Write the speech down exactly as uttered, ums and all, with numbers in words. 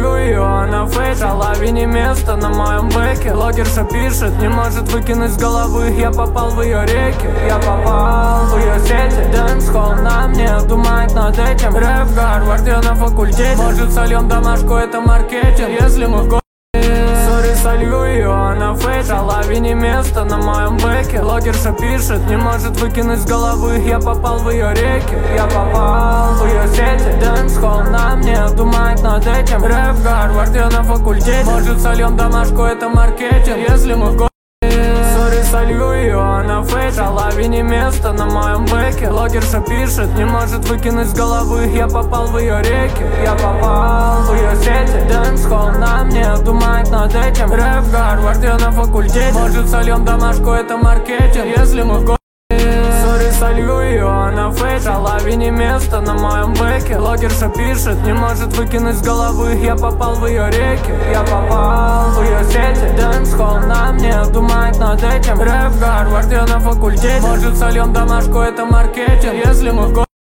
солью ее, она фейк. Шалави не место на моем бэке. Блогерша пишет, не может выкинуть с головы. Я попал в ее реки, я попал в ее сети. Дэнс-холл на мне, думает над этим. Рэп в Гарварде на факультете. Может сольем домашку, это маркетинг. Если мы в городе, сори, солью ее, она фейк. Шалави не место на моем бэке. Блогерша пишет, не может выкинуть с головы. Я попал в ее реки, я попал в ее сети. Дэнс-холл на мне, думает над этим. Рэп в Гарварде на факультете. Может сольем домашку, это маркетинг. Если мы в городе, сори, солью ее, она фейк. Шалави не место на моем бэке. Блогерша пишет, не может выкинуть с головы. Я попал в ее реки, я попал в ее сети. Дэнс-холл на мне, думает над этим. Рэп в Гарварде на факультете. Может сольем домашку, это маркетинг. Если мы в городе, сори, солью ее, она фейк. Шалави не место на моем бэке. Блогерша пишет, не может выкинуть с головы. Я попал в ее реки, я попал в ее сети. Дэнс-холл на мне, думает над этим. Рэп в Гарварде на факультете. Может сольем домашку, это маркетинг. Если мы в городе,